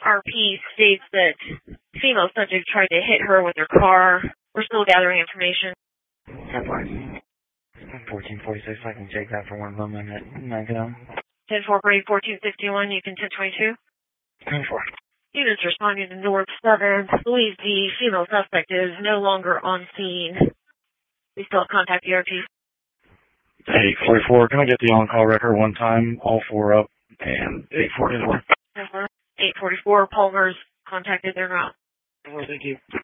RP states that female subject tried to hit her with her car. We're still gathering information. 1446, I can take that for one of them and knock it down. 10-4, Brady 1461, you can 1022. 10-4. Units responding to North 7. Believe the female suspect is no longer on scene. We still have contact ERP. 844, can I get the on-call record one time, all four up, and 844. 844, Palmer's contacted their route. Thank you.